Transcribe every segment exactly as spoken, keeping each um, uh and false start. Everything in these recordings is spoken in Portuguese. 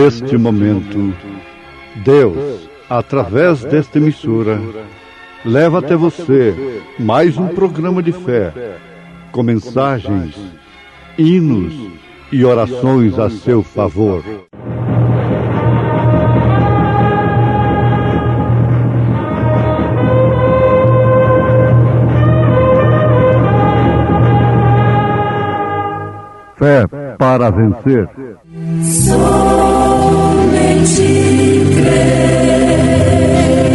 neste momento, Deus, através desta emissora, leva até você mais um programa de fé, com mensagens, hinos e orações a seu favor. Fé para vencer. Somente crer,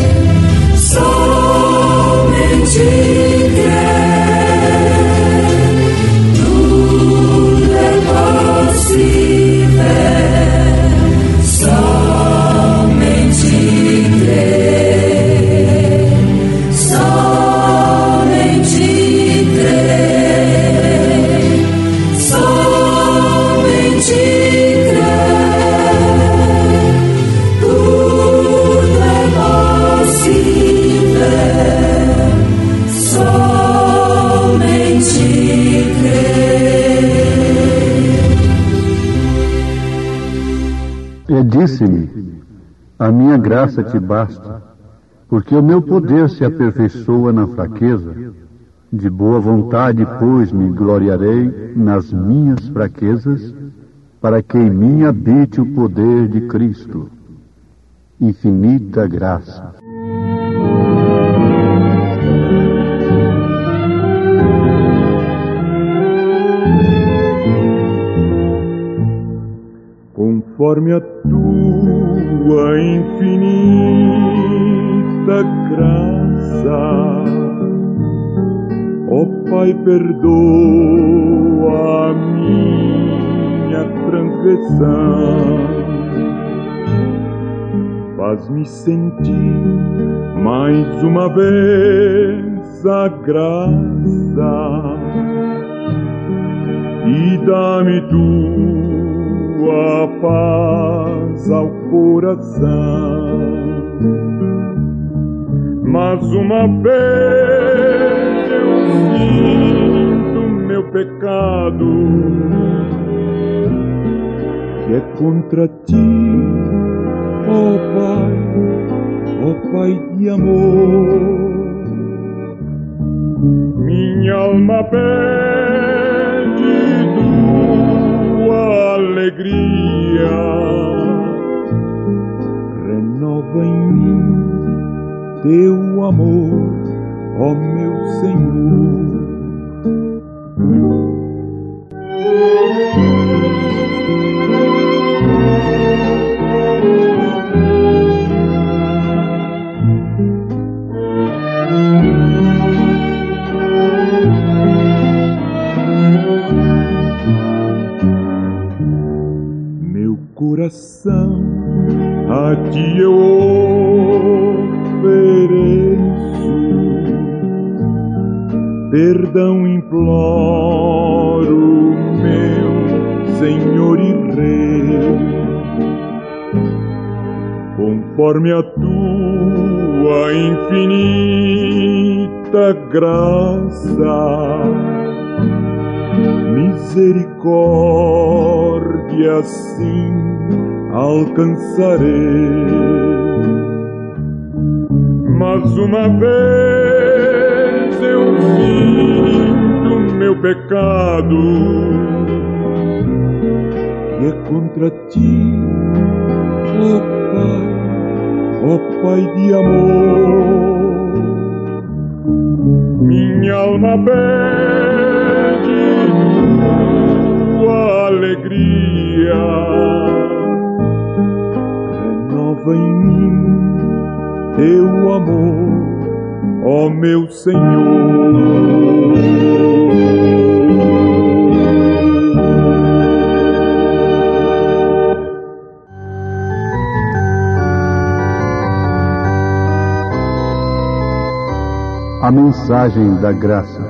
somente crer, tudo é possível, somente crer, somente crer, somente E disse-me: a minha graça te basta, porque o meu poder se aperfeiçoa na fraqueza. De boa vontade, pois, me gloriarei nas minhas fraquezas, para que em mim habite o poder de Cristo. Infinita graça. Conforme a tua infinita graça, ó Pai, perdoa a minha transgressão, faz-me sentir mais uma vez a graça e dá-me tu a paz ao coração. Mas uma vez eu sinto meu pecado, que é contra ti, ó Pai, ó Pai de amor. Minha alma pede tua alegria, renova em mim teu amor, ó meu Senhor. Meu coração a ti eu ofereço, perdão imploro, meu Senhor e Rei. Conforme a tua infinita graça, misericórdia sim alcançarei. Mas uma vez eu sinto meu pecado, que é contra ti, ó Pai, ó Pai de amor. Minha alma pede tua alegria, renova em mim teu amor, ó meu Senhor. A mensagem da graça.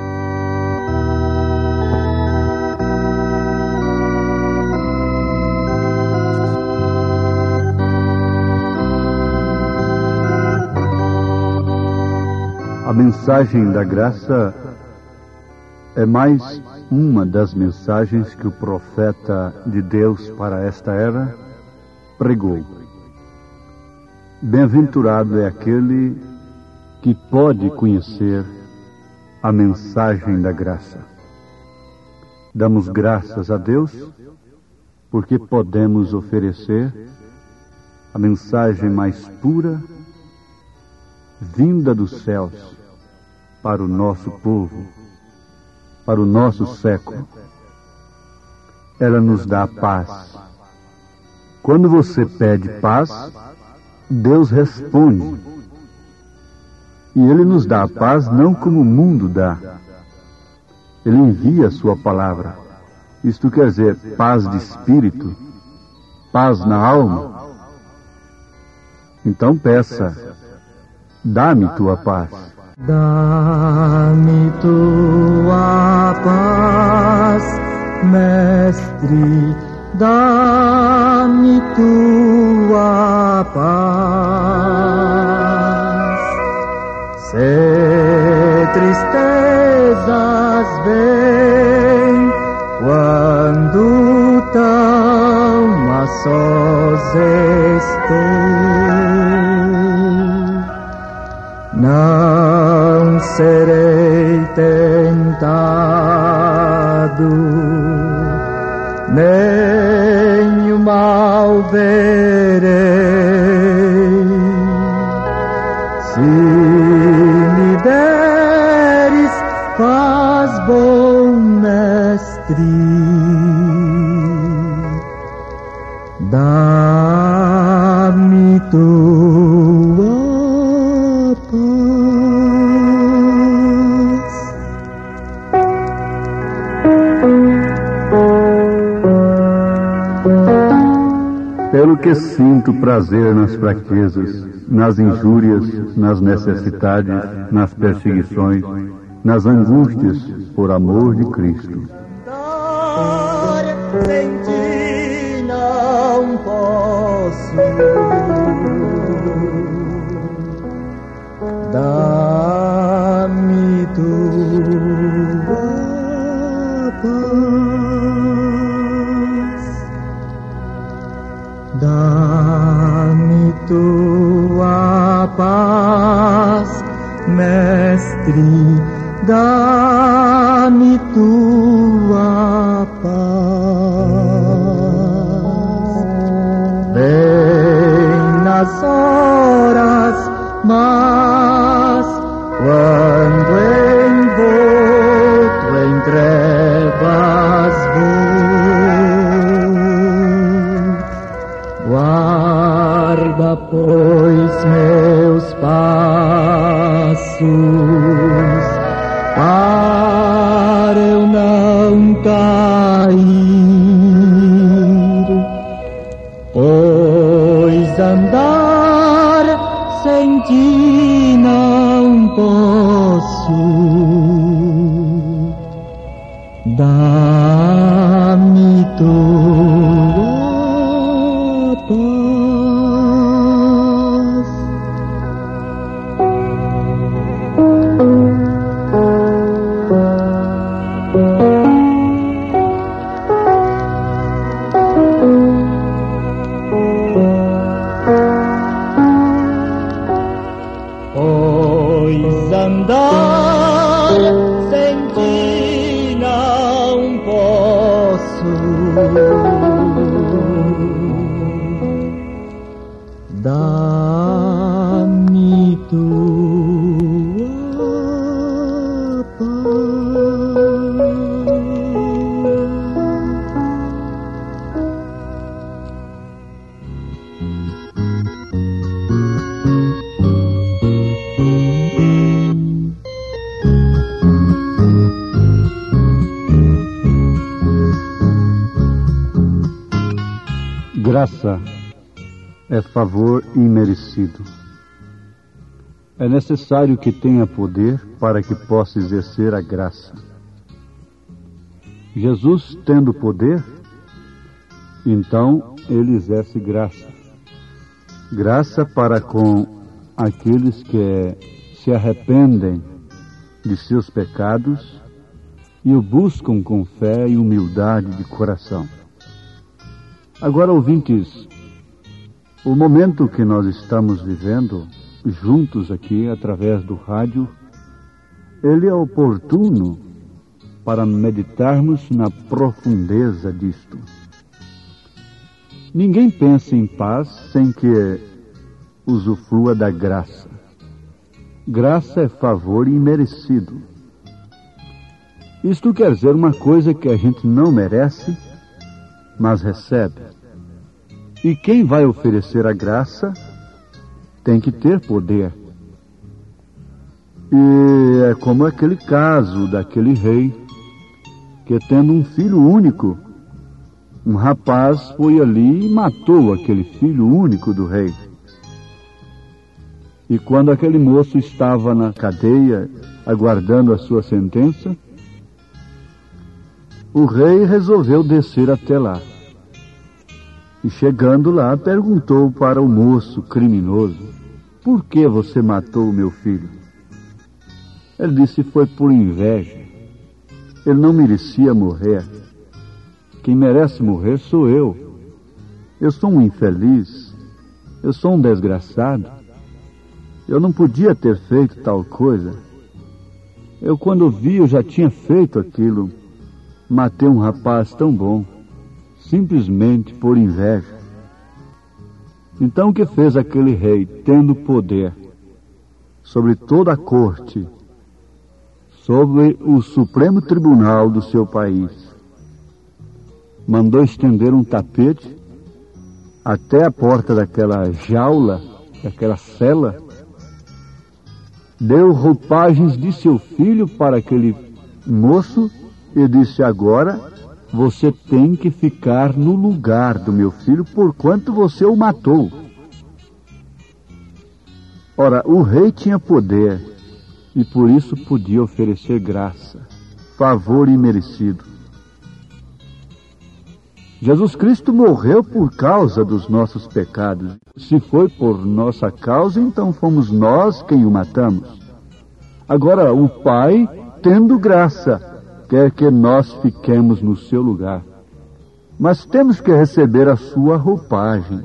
A mensagem da graça é mais uma das mensagens que o profeta de Deus para esta era pregou: bem-aventurado é aquele que pode conhecer a mensagem da graça. Damos graças a Deus porque podemos oferecer a mensagem mais pura, vinda dos céus, para o nosso povo, para o nosso século. Ela nos dá paz. Quando você pede paz, Deus responde. E Ele nos dá a paz não como o mundo dá. Ele envia a sua palavra. Isto quer dizer paz de espírito, paz na alma. Então peça: dá-me tua paz. Dá-me tua paz, Mestre, dá-me tua paz. Se tristezas vêm quando tão a sós estou, não serei tentado, nem o mal verei. Se me deres paz, bom Mestre, dá-me tua paz. Pelo que sinto prazer nas fraquezas, nas injúrias, nas necessidades, nas perseguições, nas angústias, por amor de Cristo. Dar sem ti não posso. Dá-me tua paz. Dá-me tua paz, Mestre, dá-me tua paz. Vem nas horas más, quando envolto em trevas vou. Guarda, pois, meus passos, para eu não cair, pois andar sem ti não posso. Dá-me tua paz. Pois andar sem ti não posso. Dá-me tua paz. Graça é favor imerecido. É necessário que tenha poder para que possa exercer a graça. Jesus, tendo poder, então ele exerce graça. Graça para com aqueles que se arrependem de seus pecados e o buscam com fé e humildade de coração. Agora, ouvintes, O momento que nós estamos vivendo, juntos aqui, através do rádio, ele é oportuno para meditarmos na profundeza disto. Ninguém pensa em paz sem que usufrua da graça. Graça é favor imerecido. Isto quer dizer uma coisa que a gente não merece, mas recebe. E quem vai oferecer a graça tem que ter poder. E é como aquele caso daquele rei que, tendo um filho único, um rapaz foi ali e matou aquele filho único do rei. E quando aquele moço estava na cadeia, aguardando a sua sentença, o rei resolveu descer até lá. E chegando lá, perguntou para o moço criminoso: por que você matou o meu filho? Ele disse: foi por inveja. Ele não merecia morrer. Quem merece morrer sou eu. Eu sou um infeliz. Eu sou um desgraçado. Eu não podia ter feito tal coisa. Eu, quando vi, eu já tinha feito aquilo. Matei um rapaz tão bom, simplesmente por inveja. Então o que fez aquele rei, tendo poder sobre toda a corte, sobre o Supremo Tribunal do seu país, mandou estender um tapete até a porta daquela jaula, daquela cela, deu roupagens de seu filho para aquele moço e disse: agora você tem que ficar no lugar do meu filho, porquanto você o matou. Ora, o rei tinha poder e por isso podia oferecer graça, favor imerecido. Jesus Cristo morreu por causa dos nossos pecados. Se foi por nossa causa, então fomos nós quem o matamos. Agora, o Pai, tendo graça, quer que nós fiquemos no seu lugar. Mas temos que receber a sua roupagem.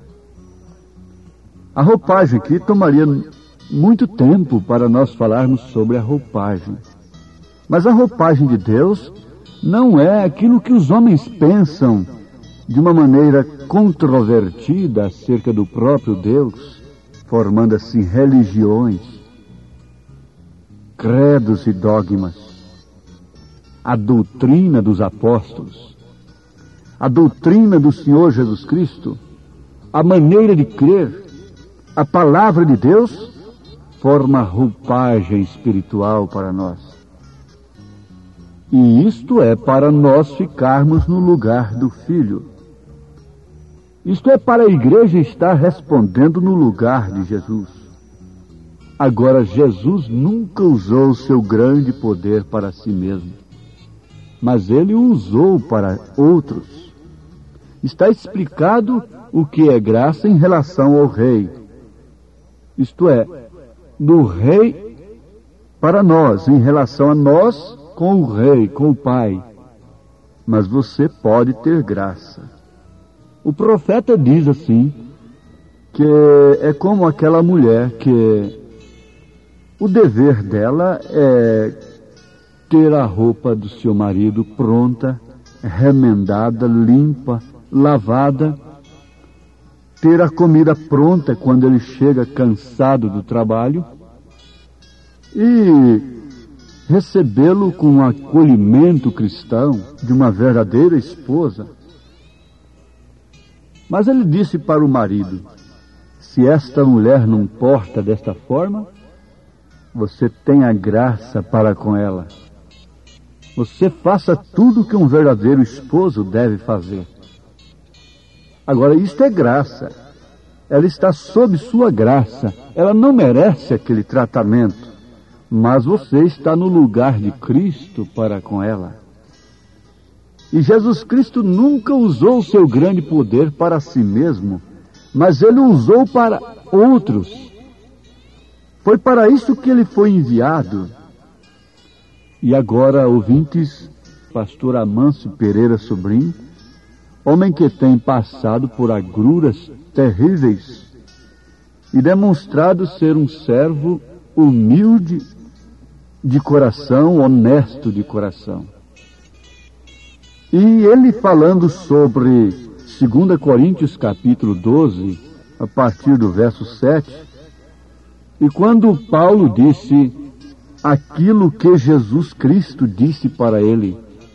A roupagem aqui tomaria muito tempo para nós falarmos sobre a roupagem. Mas a roupagem de Deus não é aquilo que os homens pensam de uma maneira controvertida acerca do próprio Deus, formando assim religiões, credos e dogmas. A doutrina dos apóstolos, a doutrina do Senhor Jesus Cristo, a maneira de crer, a palavra de Deus, forma roupagem espiritual para nós. E isto é para nós ficarmos no lugar do Filho. Isto é para a igreja estar respondendo no lugar de Jesus. Agora, Jesus nunca usou o seu grande poder para si mesmo, mas ele o usou para outros. Está explicado o que é graça em relação ao rei. Isto é, do rei para nós, em relação a nós com o rei, com o Pai. Mas você pode ter graça. O profeta diz assim, que é como aquela mulher que o dever dela é ter a roupa do seu marido pronta, remendada, limpa, lavada, ter a comida pronta quando ele chega cansado do trabalho e recebê-lo com um acolhimento cristão de uma verdadeira esposa. Mas ele disse para o marido: se esta mulher não porta desta forma, você tenha graça para com ela. Você faça tudo que um verdadeiro esposo deve fazer. Agora, isto é graça. Ela está sob sua graça. Ela não merece aquele tratamento. Mas você está no lugar de Cristo para com ela. E Jesus Cristo nunca usou o seu grande poder para si mesmo, mas ele o usou para outros. Foi para isso que ele foi enviado. E agora, ouvintes, pastor Amâncio Pereira Sobrinho, homem que tem passado por agruras terríveis e demonstrado ser um servo humilde de coração, honesto de coração. E ele falando sobre dois Coríntios capítulo doze, a partir do verso sete, e quando Paulo disse aquilo que Jesus Cristo disse para ele: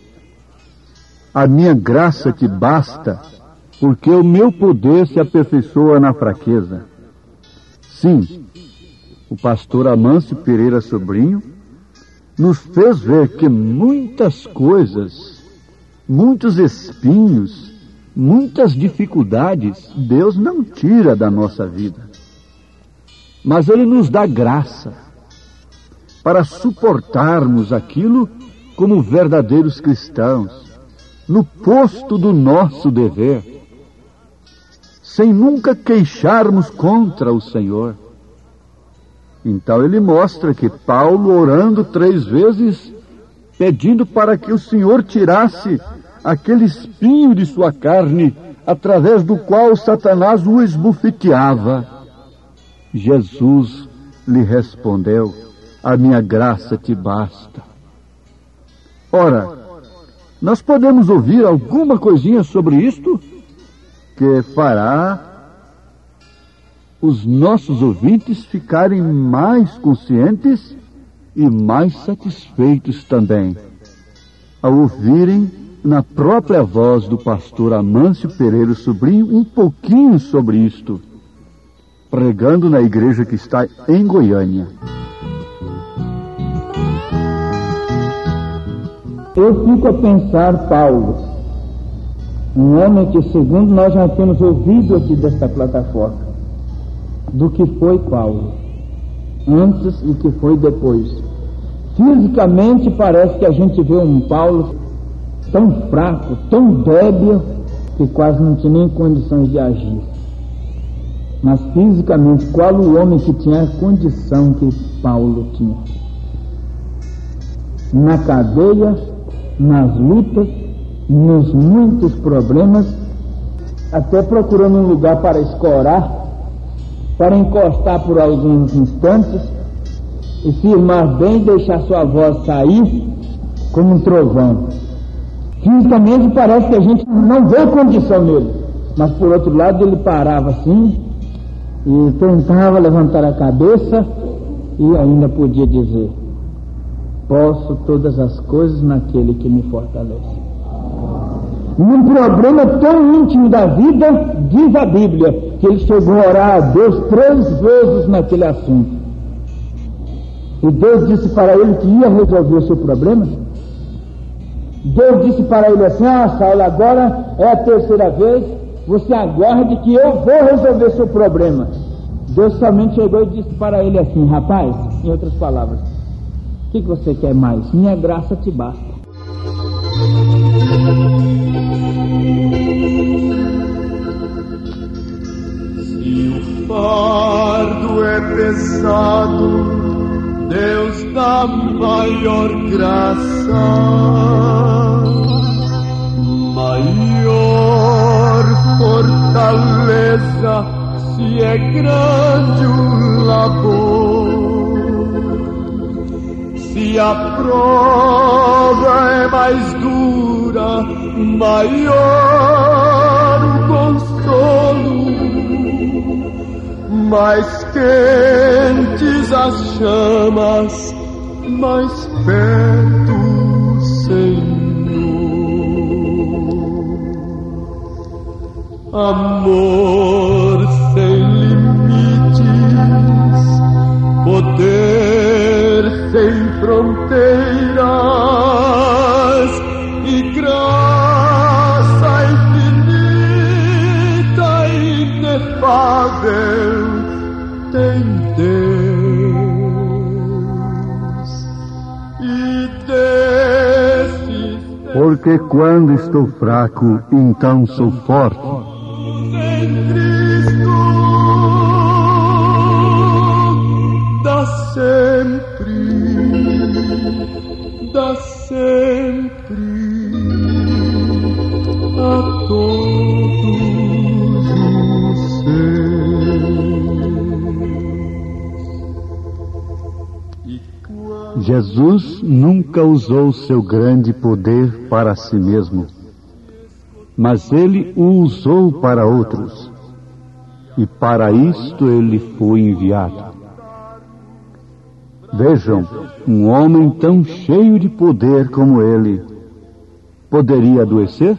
a minha graça te basta, porque o meu poder se aperfeiçoa na fraqueza. Sim, o pastor Amâncio Pereira Sobrinho nos fez ver que muitas coisas, muitos espinhos, muitas dificuldades, Deus não tira da nossa vida. Mas Ele nos dá graça para suportarmos aquilo como verdadeiros cristãos, no posto do nosso dever, sem nunca queixarmos contra o Senhor. Então ele mostra que Paulo, orando três vezes, pedindo para que o Senhor tirasse aquele espinho de sua carne, através do qual Satanás o esbofeteava, Jesus lhe respondeu: a minha graça te basta. Ora, nós podemos ouvir alguma coisinha sobre isto que fará os nossos ouvintes ficarem mais conscientes e mais satisfeitos também, ao ouvirem na própria voz do pastor Amâncio Pereira Sobrinho um pouquinho sobre isto, pregando na igreja que está em Goiânia. Eu fico a pensar, Paulo, um homem que, segundo nós já temos ouvido aqui desta plataforma, do que foi Paulo, antes e que foi depois. Fisicamente parece que a gente vê um Paulo tão fraco, tão débil, que quase não tinha nem condições de agir. Mas fisicamente, qual o homem que tinha a condição que Paulo tinha? Na cadeia, nas lutas, nos muitos problemas, até procurando um lugar para escorar, para encostar por alguns instantes e firmar bem e deixar sua voz sair como um trovão. Fisicamente parece que a gente não vê condição nele, mas por outro lado ele parava assim e tentava levantar a cabeça e ainda podia dizer: posso todas as coisas naquele que me fortalece. Num problema tão íntimo da vida, diz a Bíblia que ele chegou a orar a Deus três vezes naquele assunto. E Deus disse para ele que ia resolver o seu problema. Deus disse para ele assim: ah, Saulo, agora é a terceira vez, você aguarde que eu vou resolver seu problema. Deus somente chegou e disse para ele assim: rapaz, em outras palavras, o que, que você quer mais? Minha graça te basta. Se o fardo é pesado, Deus dá maior graça, maior fortaleza, se é grande o labor. Se a prova é mais dura, maior o consolo, mais quentes as chamas, mais perto o Senhor. Amor sem limites, poder sem fronteiras e graça infinita e inefável tem Deus. E desses Porque quando estou fraco, então sou forte. em Cristo dá sempre, dá sempre a todos os seus. Jesus nunca usou seu grande poder para si mesmo, mas ele o usou para outros, e para isto ele foi enviado. Vejam, um homem tão cheio de poder como ele, poderia adoecer?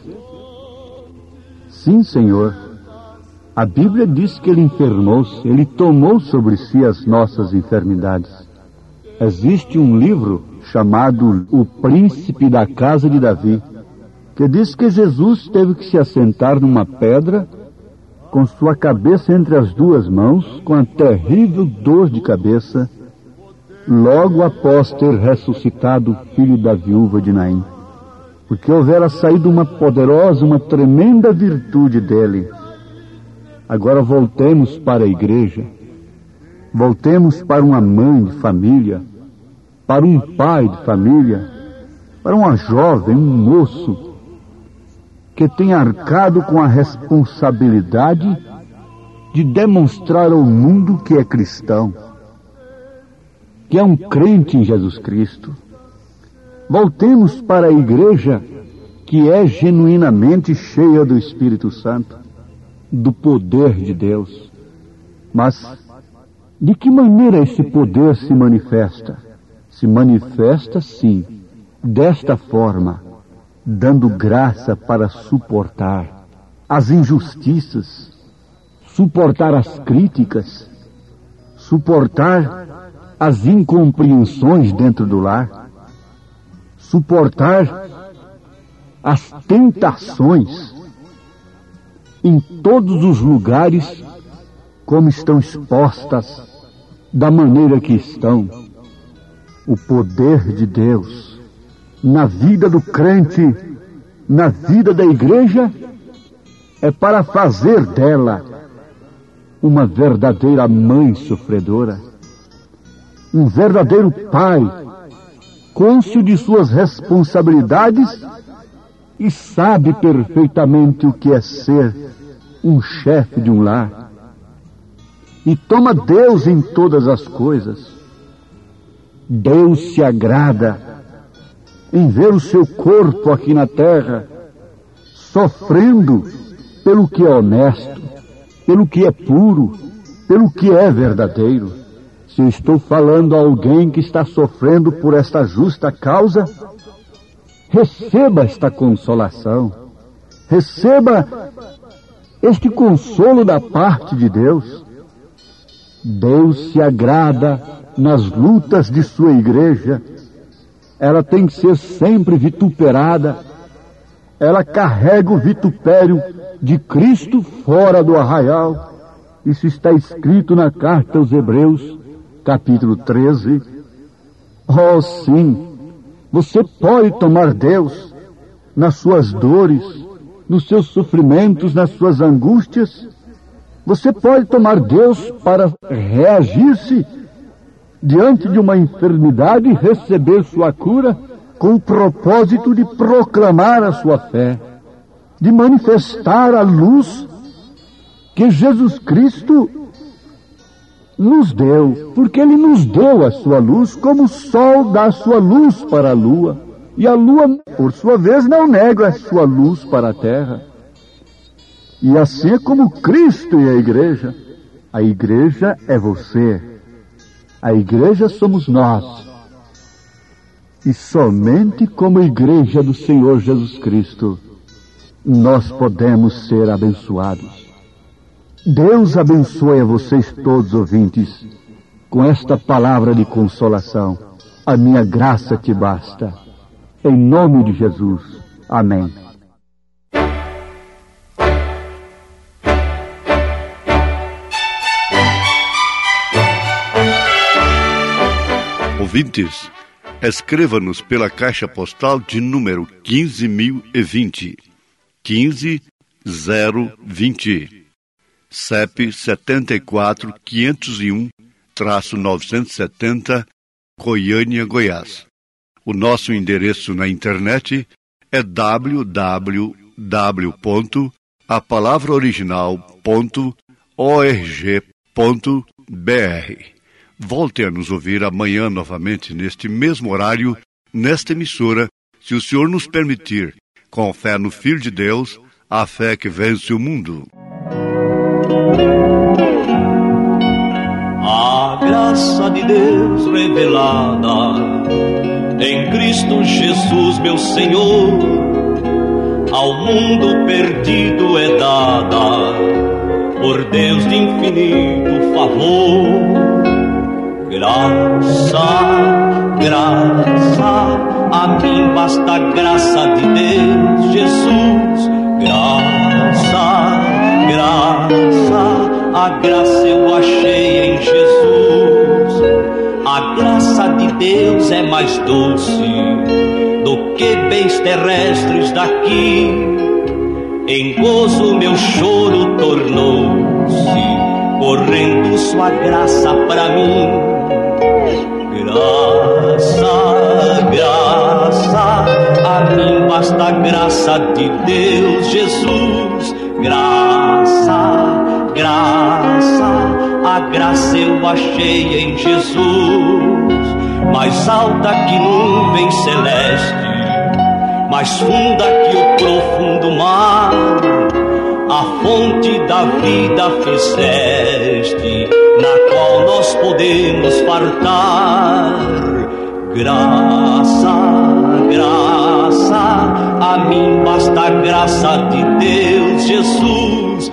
Sim, Senhor. A Bíblia diz que ele enfermou-se, ele tomou sobre si as nossas enfermidades. Existe um livro chamado O Príncipe da Casa de Davi, que diz que Jesus teve que se assentar numa pedra, com sua cabeça entre as duas mãos, com a terrível dor de cabeça, logo após ter ressuscitado o filho da viúva de Naim, porque houvera saído uma poderosa, uma tremenda virtude dele. Agora voltemos para a igreja, voltemos para uma mãe de família, para um pai de família, para uma jovem, um moço, que tem arcado com a responsabilidade de demonstrar ao mundo que é cristão, que é um crente em Jesus Cristo. Voltemos para a igreja que é genuinamente cheia do Espírito Santo, do poder de Deus. Mas de que maneira esse poder se manifesta? Se manifesta, sim, desta forma, dando graça para suportar as injustiças, suportar as críticas, suportar as incompreensões dentro do lar, suportar as tentações em todos os lugares como estão expostas, da maneira que estão. O poder de Deus na vida do crente, na vida da igreja, é para fazer dela uma verdadeira mãe sofredora, um verdadeiro pai, cônscio de suas responsabilidades e sabe perfeitamente o que é ser um chefe de um lar. E toma Deus em todas as coisas. Deus se agrada em ver o seu corpo aqui na terra sofrendo pelo que é honesto, pelo que é puro, pelo que é verdadeiro. Se eu estou falando a alguém que está sofrendo por esta justa causa, receba esta consolação, receba este consolo da parte de Deus. Deus se agrada nas lutas de sua igreja. Ela tem que ser sempre vituperada. Ela carrega o vitupério de Cristo fora do arraial. Isso está escrito na carta aos Hebreus, capítulo treze. Oh, sim, você pode tomar Deus nas suas dores, nos seus sofrimentos, nas suas angústias. Você pode tomar Deus para reagir-se diante de uma enfermidade e receber sua cura com o propósito de proclamar a sua fé, de manifestar a luz que Jesus Cristo nos deu, porque Ele nos deu a sua luz, como o sol dá a sua luz para a lua, e a lua, por sua vez, não nega a sua luz para a terra. E assim é como Cristo e a igreja. A igreja é você. A igreja somos nós. E somente como igreja do Senhor Jesus Cristo, nós podemos ser abençoados. Deus abençoe a vocês todos, ouvintes, com esta palavra de consolação. A minha graça te basta. Em nome de Jesus. Amém. Ouvintes, escreva-nos pela caixa postal de número quinze mil e vinte, quinze zero vinte, C E P setenta e quatro, quinhentos e um, novecentos e setenta, Goiânia, Goiás. O nosso endereço na internet é w w w ponto a palavra original ponto org ponto b r. Volte a nos ouvir amanhã novamente, neste mesmo horário, nesta emissora, se o Senhor nos permitir, com fé no Filho de Deus, a fé que vence o mundo. A graça de Deus revelada em Cristo Jesus, meu Senhor, ao mundo perdido é dada por Deus de infinito favor. Graça, graça, a mim basta a graça de Deus, Jesus. Graça, graça, a graça eu achei em Jesus. A graça de Deus é mais doce do que bens terrestres daqui. Em gozo meu choro tornou-se, correndo sua graça pra mim. Graça, graça, a mim basta a graça de Deus, Jesus. Graça, graça, a graça eu achei em Jesus. Mais alta que nuvem celeste, mais funda que o profundo mar, a fonte da vida fizeste, na qual nós podemos fartar. Graça, graça, a mim basta a graça de Deus, Jesus.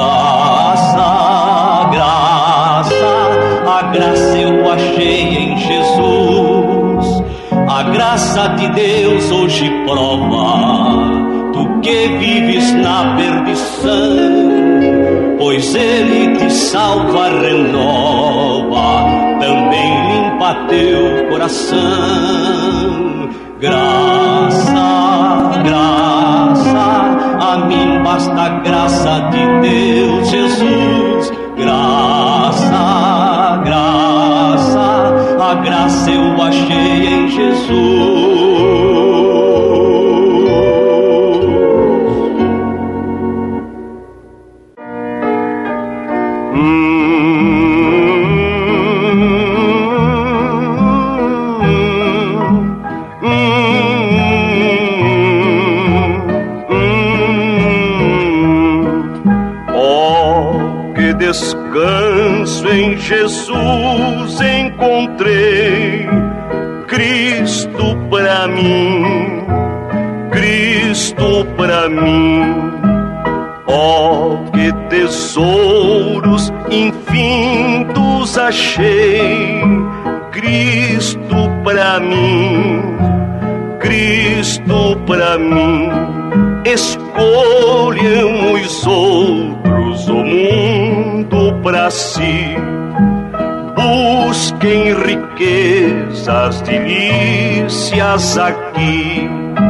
Graça, graça, a graça eu achei em Jesus. A graça de Deus hoje prova tu que vives na perdição, pois Ele te salva, renova, também limpa teu coração. Graça, graça, a mim basta a graça de Deus, Jesus. Graça, graça, a graça eu achei em Jesus. Descanso em Jesus encontrei, Cristo pra mim, Cristo pra mim. Oh, que tesouros infindos achei, Cristo pra mim, Cristo pra mim. Escolham os outros o mundo pra si, busquem riquezas, delícias aqui.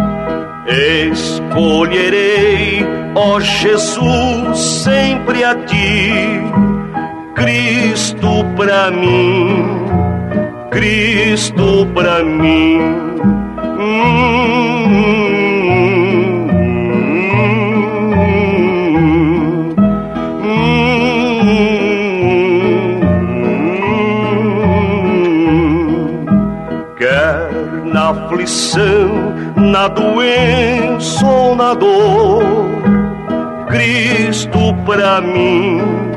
Escolherei, ó Jesus, sempre a ti, Cristo pra mim, Cristo pra mim. Hum, aflição, na doença ou na dor, Cristo pra mim,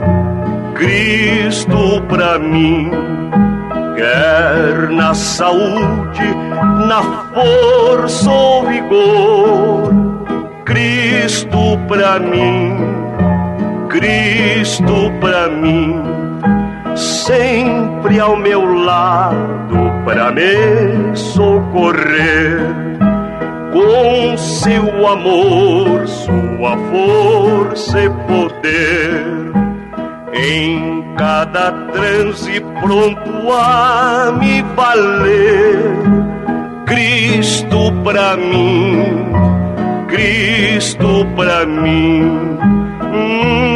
Cristo pra mim. Quer na saúde, na força ou vigor, Cristo pra mim, Cristo pra mim. Sempre ao meu lado para me socorrer, com seu amor, sua força e poder. Em cada transe pronto a me valer, Cristo pra mim, Cristo pra mim. Hum.